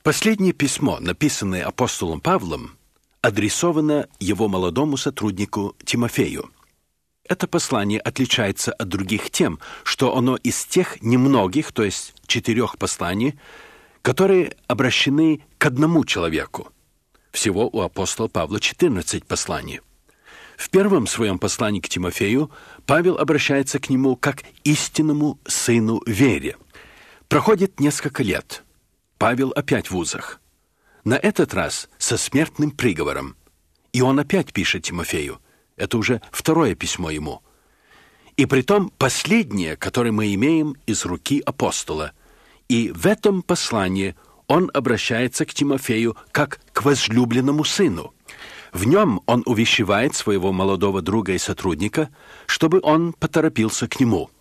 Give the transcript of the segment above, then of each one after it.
Последнее письмо, написанное апостолом Павлом, адресовано его молодому сотруднику Тимофею. Это послание отличается от других тем, что оно из тех немногих, то есть 4 посланий, которые обращены к одному человеку. Всего у апостола Павла 14 посланий. В первом своем послании к Тимофею Павел обращается к нему как к истинному сыну вере. Проходит несколько лет. Павел опять в узах. На этот раз со смертным приговором. И он опять пишет Тимофею. Это уже 2 письмо ему. И притом последнее, которое мы имеем из руки апостола. И в этом послании он обращается к Тимофею как к возлюбленному сыну. В нем он увещевает своего молодого друга и сотрудника, чтобы он поторопился к нему.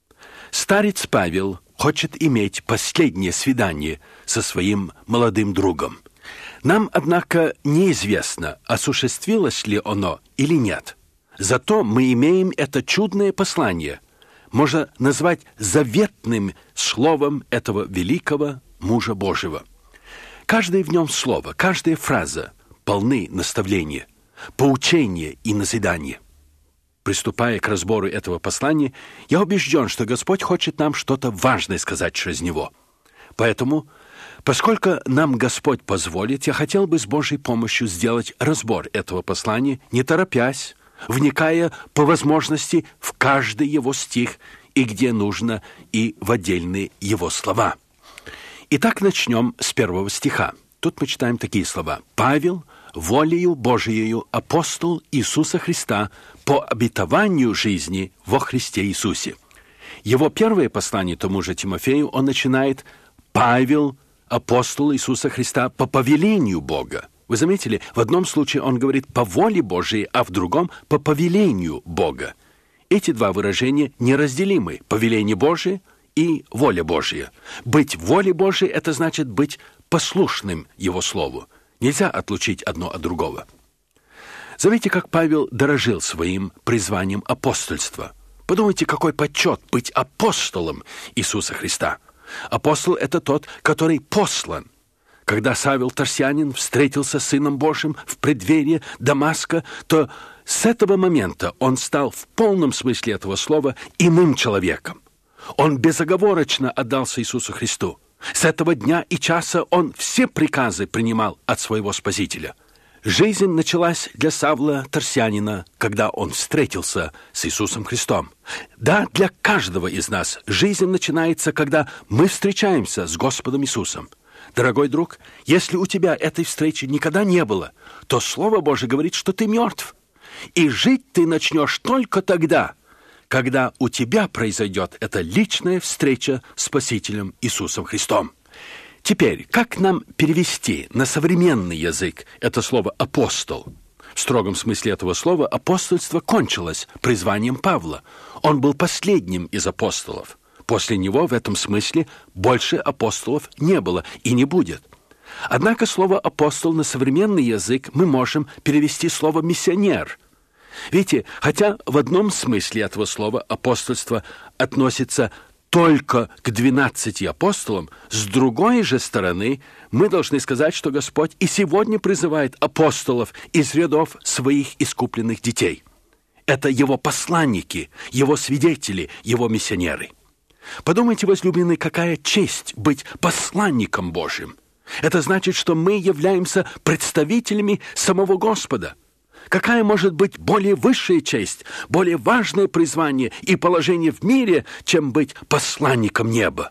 Старец Павел хочет иметь последнее свидание со своим молодым другом. Нам, однако, неизвестно, осуществилось ли оно или нет. Зато мы имеем это чудное послание, можно назвать заветным словом этого великого мужа Божьего. Каждое в нем слово, каждая фраза полны наставления, поучения и назидания. Приступая к разбору этого послания, я убежден, что Господь хочет нам что-то важное сказать через него. Поэтому, поскольку нам Господь позволит, я хотел бы с Божьей помощью сделать разбор этого послания, не торопясь, вникая по возможности в каждый его стих и где нужно, и в отдельные его слова. Итак, начнем с 1 стиха. Тут мы читаем такие слова. «Павел, волею Божиею, апостол Иисуса Христа, по обетованию жизни во Христе Иисусе». Его первое послание тому же Тимофею он начинает «Павел, апостол Иисуса Христа, по повелению Бога». Вы заметили, в одном случае он говорит «по воле Божией», а в другом «по повелению Бога». Эти два выражения неразделимы – повеление Божие и воля Божья. Быть в воле Божией – это значит быть послушным Его Слову. Нельзя отлучить одно от другого. Заметьте, как Павел дорожил своим призванием апостольства. Подумайте, какой почет быть апостолом Иисуса Христа. Апостол – это тот, который послан. Когда Савел Тарсянин встретился с Сыном Божьим в преддверии Дамаска, то с этого момента он стал в полном смысле этого слова иным человеком. Он безоговорочно отдался Иисусу Христу. С этого дня и часа он все приказы принимал от своего Спасителя. Жизнь началась для Савла Тарсянина, когда он встретился с Иисусом Христом. Да, для каждого из нас жизнь начинается, когда мы встречаемся с Господом Иисусом. Дорогой друг, если у тебя этой встречи никогда не было, то Слово Божие говорит, что ты мертв. И жить ты начнешь только тогда, когда у тебя произойдет эта личная встреча с Спасителем Иисусом Христом. Теперь, как нам перевести на современный язык это слово «апостол»? В строгом смысле этого слова апостольство кончилось призванием Павла. Он был последним из апостолов. После него в этом смысле больше апостолов не было и не будет. Однако слово «апостол» на современный язык мы можем перевести слово «миссионер». Видите, хотя в одном смысле этого слова апостольство относится только к 12 апостолам, с другой же стороны мы должны сказать, что Господь и сегодня призывает апостолов из рядов своих искупленных детей. Это Его посланники, Его свидетели, Его миссионеры. Подумайте, возлюбленные, какая честь быть посланником Божьим. Это значит, что мы являемся представителями самого Господа. Какая может быть более высшая честь, более важное призвание и положение в мире, чем быть посланником неба?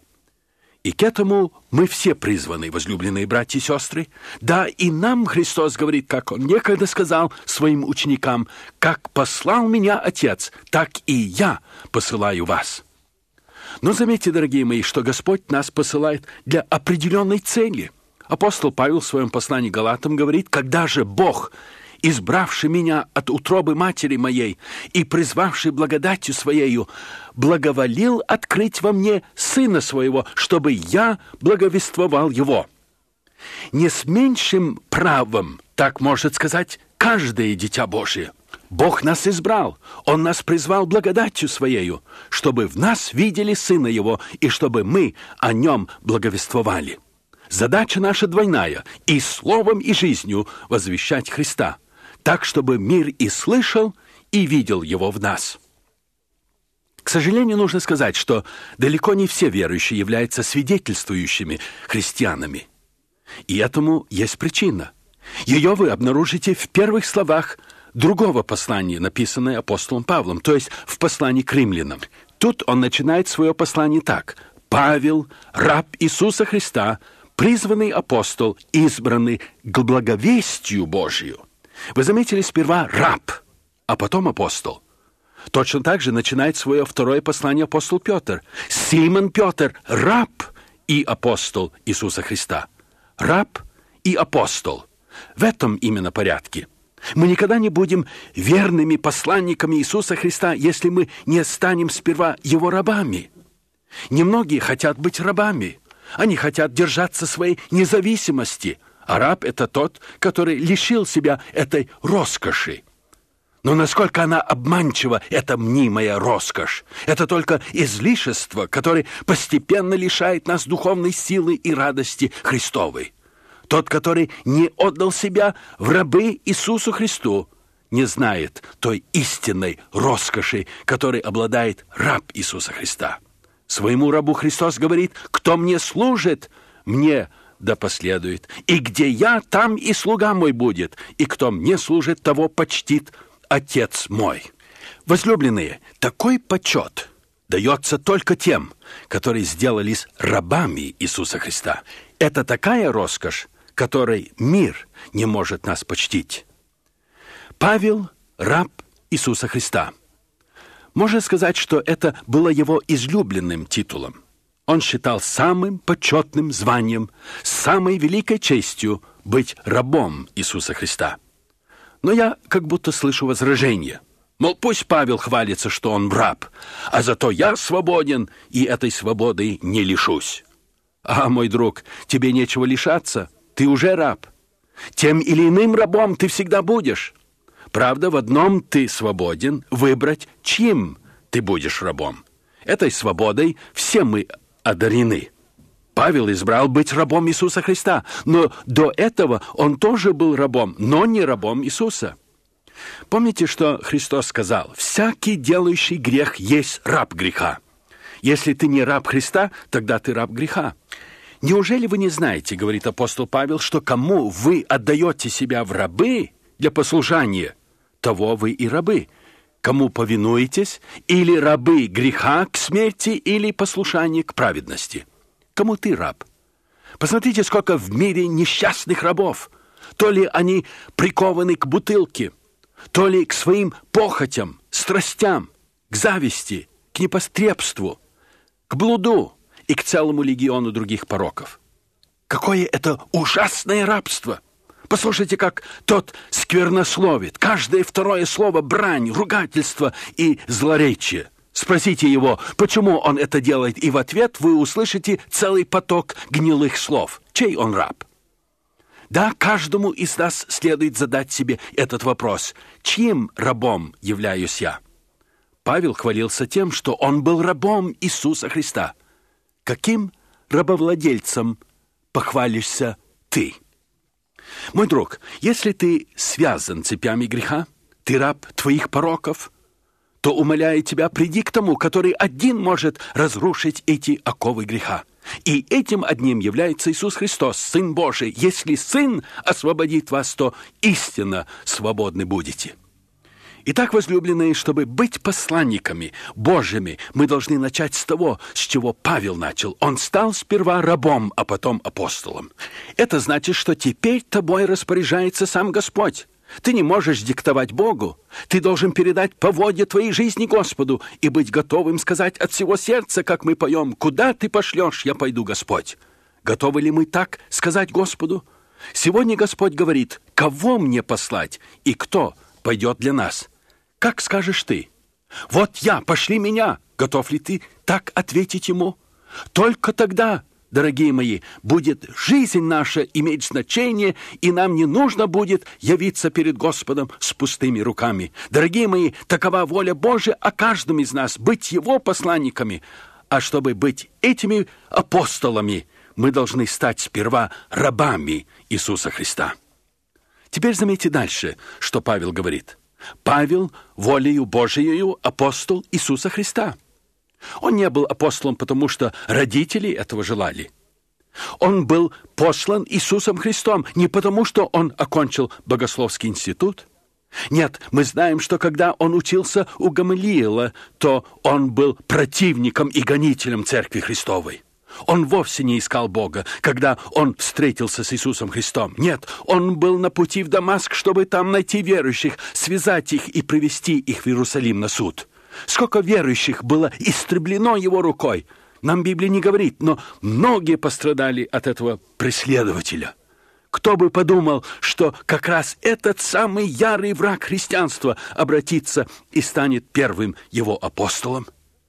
И к этому мы все призваны, возлюбленные братья и сестры. Да, и нам Христос говорит, как Он некогда сказал своим ученикам: «Как послал меня Отец, так и я посылаю вас». Но заметьте, дорогие мои, что Господь нас посылает для определенной цели. Апостол Павел в своем послании к Галатам говорит: «Когда же Бог, избравший меня от утробы матери моей и призвавший благодатью Своею, благоволил открыть во мне Сына Своего, чтобы я благовествовал Его». Не с меньшим правом, так может сказать каждое дитя Божие. Бог нас избрал, Он нас призвал благодатью Своею, чтобы в нас видели Сына Его и чтобы мы о Нем благовествовали. Задача наша двойная – и словом, и жизнью возвещать Христа, так, чтобы мир и слышал, и видел Его в нас. К сожалению, нужно сказать, что далеко не все верующие являются свидетельствующими христианами. И этому есть причина. Ее вы обнаружите в первых словах другого послания, написанное апостолом Павлом, то есть в послании к римлянам. Тут он начинает свое послание так: «Павел, раб Иисуса Христа, призванный апостол, избранный к благовестию Божию». Вы заметили, сперва раб, а потом апостол. Точно так же начинает свое второе послание апостол Петр. Симон Петр, раб и апостол Иисуса Христа. Раб и апостол. В этом именно порядке. Мы никогда не будем верными посланниками Иисуса Христа, если мы не станем сперва Его рабами. Немногие хотят быть рабами. Они хотят держаться своей независимости. А раб – это тот, который лишил себя этой роскоши. Но насколько она обманчива, эта мнимая роскошь. Это только излишество, которое постепенно лишает нас духовной силы и радости Христовой. Тот, который не отдал себя в рабы Иисусу Христу, не знает той истинной роскоши, которой обладает раб Иисуса Христа. Своему рабу Христос говорит: «Кто мне служит, мне да последует. И где я, там и слуга мой будет. И кто мне служит, того почтит Отец мой». Возлюбленные, такой почет дается только тем, которые сделались рабами Иисуса Христа. Это такая роскошь, которой мир не может нас почтить. Павел – раб Иисуса Христа. Можно сказать, что это было его излюбленным титулом. Он считал самым почетным званием, самой великой честью быть рабом Иисуса Христа. Но я как будто слышу возражение. Мол, пусть Павел хвалится, что он раб, а зато я свободен, и этой свободы не лишусь. А, мой друг, тебе нечего лишаться, ты уже раб. Тем или иным рабом ты всегда будешь. Правда, в одном ты свободен – выбрать, чьим ты будешь рабом. Этой свободой все мы одарены. Павел избрал быть рабом Иисуса Христа, но до этого он тоже был рабом, но не рабом Иисуса. Помните, что Христос сказал: «Всякий, делающий грех, есть раб греха». Если ты не раб Христа, тогда ты раб греха. Неужели вы не знаете, говорит апостол Павел, что кому вы отдаете себя в рабы для послушания, того вы и рабы. Кому повинуетесь, или рабы греха к смерти, или послушание к праведности. Кому ты раб? Посмотрите, сколько в мире несчастных рабов. То ли они прикованы к бутылке, то ли к своим похотям, страстям, к зависти, к непотребству, к блуду и к целому легиону других пороков. Какое это ужасное рабство! Послушайте, как тот сквернословит. Каждое второе слово – брань, ругательство и злоречие. Спросите его, почему он это делает, и в ответ вы услышите целый поток гнилых слов. Чей он раб? Да, каждому из нас следует задать себе этот вопрос. Чьим рабом являюсь я? Павел хвалился тем, что он был рабом Иисуса Христа. Каким рабовладельцем похвалишься ты? Мой друг, если ты связан цепями греха, ты раб твоих пороков, то, умоляю тебя, приди к тому, который один может разрушить эти оковы греха. И этим одним является Иисус Христос, Сын Божий. Если Сын освободит вас, то истинно свободны будете. Итак, возлюбленные, чтобы быть посланниками Божьими, мы должны начать с того, с чего Павел начал. Он стал сперва рабом, а потом апостолом. Это значит, что теперь тобой распоряжается сам Господь. Ты не можешь диктовать Богу. Ты должен передать поводья твоей жизни Господу и быть готовым сказать от всего сердца, как мы поем: «Куда ты пошлешь, я пойду, Господь». Готовы ли мы так сказать Господу? Сегодня Господь говорит: «Кого мне послать и кто пойдет для нас?» Как скажешь ты? «Вот я, пошли меня». Готов ли ты так ответить ему? Только тогда, дорогие мои, будет жизнь наша иметь значение, и нам не нужно будет явиться перед Господом с пустыми руками. Дорогие мои, такова воля Божия о каждом из нас, быть Его посланниками. А чтобы быть этими апостолами, мы должны стать сперва рабами Иисуса Христа. Теперь заметьте дальше, что Павел говорит. Павел, волею Божиею, апостол Иисуса Христа. Он не был апостолом, потому что родители этого желали. Он был послан Иисусом Христом не потому, что он окончил богословский институт. Нет, мы знаем, что когда он учился у Гамалиила, то он был противником и гонителем Церкви Христовой. Он вовсе не искал Бога, когда он встретился с Иисусом Христом. Нет, он был на пути в Дамаск, чтобы там найти верующих, связать их и привести их в Иерусалим на суд. Сколько верующих было истреблено его рукой, нам Библия не говорит, но многие пострадали от этого преследователя. Кто бы подумал, что как раз этот самый ярый враг христианства обратится и станет первым его апостолом?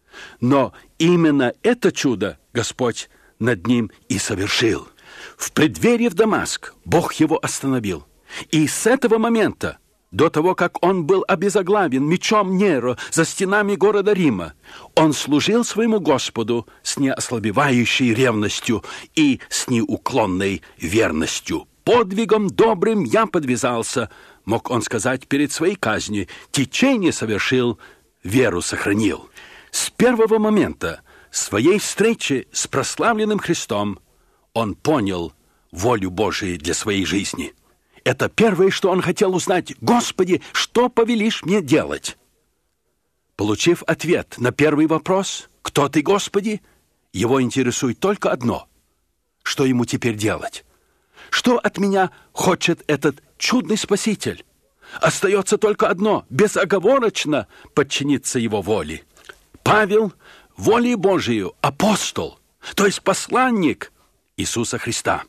Но именно это чудо Господь над ним и совершил. В преддверии в Дамаск Бог его остановил. И с этого момента, до того, как он был обезглавлен мечом Неро за стенами города Рима, он служил своему Господу с неослабевающей ревностью и с неуклонной верностью. «Подвигом добрым я подвязался», мог он сказать перед своей казнью, «течение совершил, веру сохранил». С первого момента своей встречи с прославленным Христом он понял волю Божию для своей жизни. Это первое, что он хотел узнать. «Господи, что повелишь мне делать?» Получив ответ на первый вопрос «Кто ты, Господи?», его интересует только одно. Что ему теперь делать? Что от меня хочет этот чудный Спаситель? Остается только одно – безоговорочно подчиниться его воле. Павел – волей Божию, апостол, то есть посланник Иисуса Христа.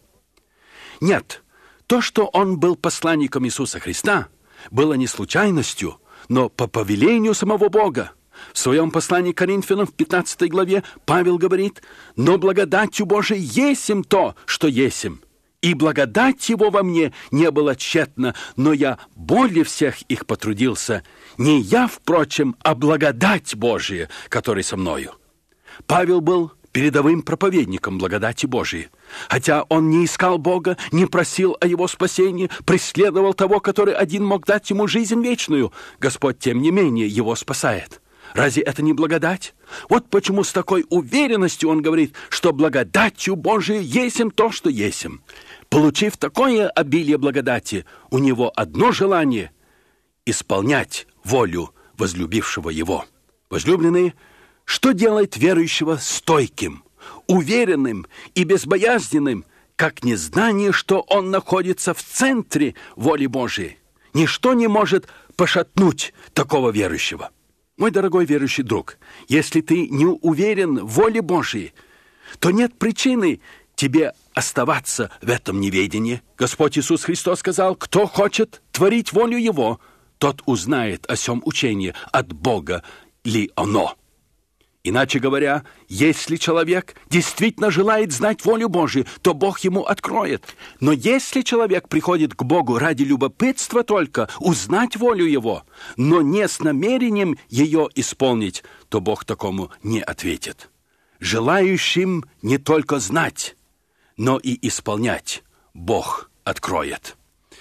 Нет, то, что он был посланником Иисуса Христа, было не случайностью, но по повелению самого Бога. В своем послании к Коринфянам в 15 главе Павел говорит: «Но благодатью Божией есмь то, что есмь, и благодать его во мне не была тщетна, но я более всех их потрудился. Не я, впрочем, а благодать Божия, которая со мною». Павел был передовым проповедником благодати Божией. Хотя он не искал Бога, не просил о его спасении, преследовал того, который один мог дать ему жизнь вечную, Господь, тем не менее, его спасает. Разве это не благодать? Вот почему с такой уверенностью он говорит, что благодатью Божией есмь то, что есмь. Получив такое обилие благодати, у него одно желание – исполнять волю возлюбившего его. Возлюбленные, что делает верующего стойким, уверенным и безбоязненным, как незнание, что он находится в центре воли Божией? Ничто не может пошатнуть такого верующего. Мой дорогой верующий друг, если ты не уверен в воле Божией, то нет причины тебе оставаться в этом неведении. Господь Иисус Христос сказал: «Кто хочет творить волю Его, тот узнает о сем учении, от Бога ли оно». Иначе говоря, если человек действительно желает знать волю Божию, то Бог ему откроет. Но если человек приходит к Богу ради любопытства только, узнать волю Его, но не с намерением ее исполнить, то Бог такому не ответит. Желающим не только знать, но и исполнять Бог откроет.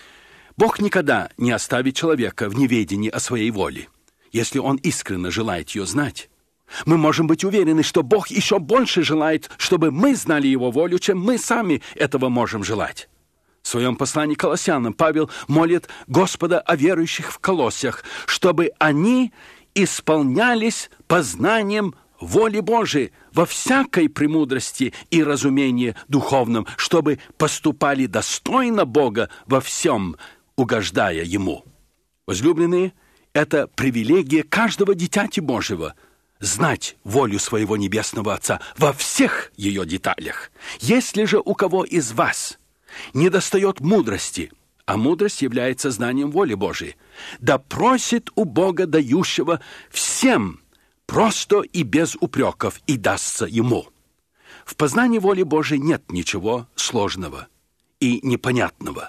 Бог никогда не оставит человека в неведении о своей воле, если он искренне желает ее знать. Мы можем быть уверены, что Бог еще больше желает, чтобы мы знали Его волю, чем мы сами этого можем желать. В своем послании к Колоссянам Павел молит Господа о верующих в Колоссях, чтобы они исполнялись познанием воли Божией во всякой премудрости и разумении духовном, чтобы поступали достойно Бога во всем, угождая Ему. Возлюбленные, это привилегия каждого дитяти Божьего – знать волю своего Небесного Отца во всех ее деталях. Если же у кого из вас недостает мудрости, а мудрость является знанием воли Божией, да просит у Бога, дающего всем просто и без упреков, и дастся ему. В познании воли Божией нет ничего сложного и непонятного.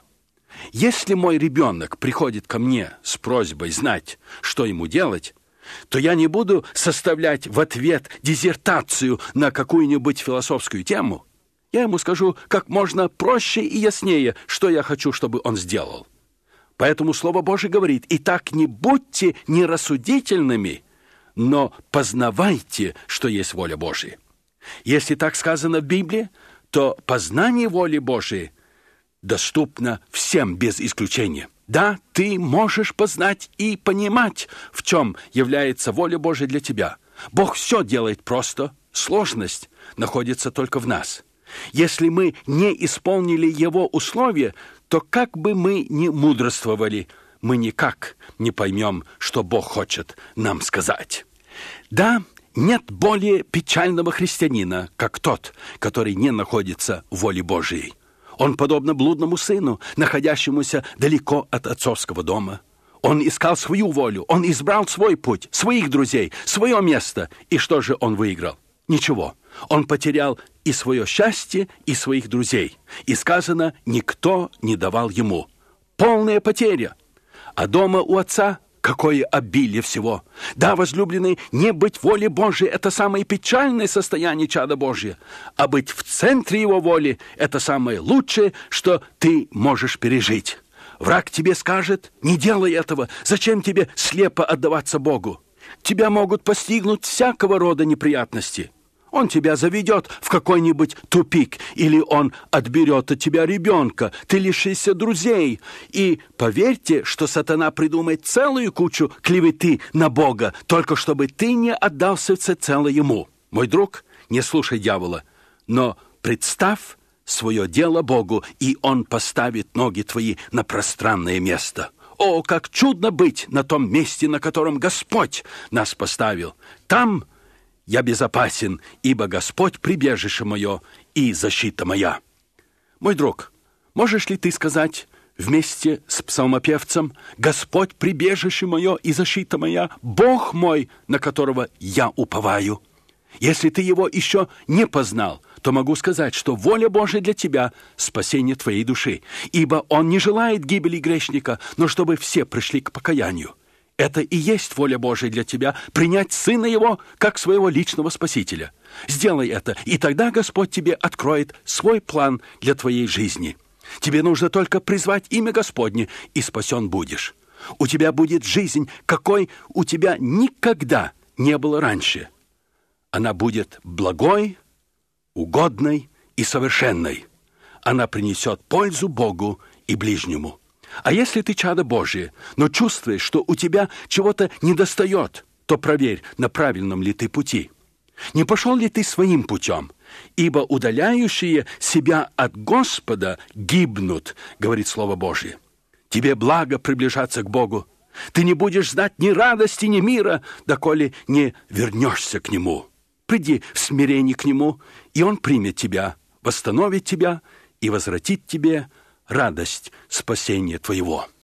Если мой ребенок приходит ко мне с просьбой знать, что ему делать, то я не буду составлять в ответ диссертацию на какую-нибудь философскую тему. Я ему скажу как можно проще и яснее, что я хочу, чтобы он сделал. Поэтому Слово Божие говорит: «Итак, не будьте нерассудительными, но познавайте, что есть воля Божия». Если так сказано в Библии, то познание воли Божией доступно всем без исключения. Да, ты можешь познать и понимать, в чем является воля Божия для тебя. Бог все делает просто, сложность находится только в нас. Если мы не исполнили Его условия, то как бы мы ни мудрствовали, мы никак не поймем, что Бог хочет нам сказать. Да, нет более печального христианина, как тот, который не находится в воле Божией. Он подобно блудному сыну, находящемуся далеко от отцовского дома. Он искал свою волю, он избрал свой путь, своих друзей, свое место. И что же он выиграл? Ничего. Он потерял и свое счастье, и своих друзей. И сказано, никто не давал ему. Полная потеря. А дома у отца какое обилие всего. Да, возлюбленный, не быть в воле Божией – это самое печальное состояние чада Божия. А быть в центре Его воли – это самое лучшее, что ты можешь пережить. Враг тебе скажет: не делай этого, зачем тебе слепо отдаваться Богу? Тебя могут постигнуть всякого рода неприятности. Он тебя заведет в какой-нибудь тупик, или он отберет от тебя ребенка, ты лишишься друзей. И поверьте, что сатана придумает целую кучу клеветы на Бога, только чтобы ты не отдался всецело ему. Мой друг, не слушай дьявола, но представь свое дело Богу, и он поставит ноги твои на пространное место. О, как чудно быть на том месте, на котором Господь нас поставил. Там я безопасен, ибо Господь прибежище мое и защита моя. Мой друг, можешь ли ты сказать вместе с псалмопевцем: «Господь прибежище мое и защита моя, Бог мой, на которого я уповаю»? Если ты его еще не познал, то могу сказать, что воля Божия для тебя – спасение твоей души, ибо Он не желает гибели грешника, но чтобы все пришли к покаянию. Это и есть воля Божия для тебя – принять Сына Его как своего личного Спасителя. Сделай это, и тогда Господь тебе откроет свой план для твоей жизни. Тебе нужно только призвать имя Господне, и спасен будешь. У тебя будет жизнь, какой у тебя никогда не было раньше. Она будет благой, угодной и совершенной. Она принесет пользу Богу и ближнему. А если ты чадо Божие, но чувствуешь, что у тебя чего-то недостает, то проверь, на правильном ли ты пути. Не пошел ли ты своим путем? Ибо удаляющие себя от Господа гибнут, говорит Слово Божие. Тебе благо приближаться к Богу. Ты не будешь знать ни радости, ни мира, доколе не вернешься к Нему. Приди в смирении к Нему, и Он примет тебя, восстановит тебя и возвратит тебе радость спасения твоего.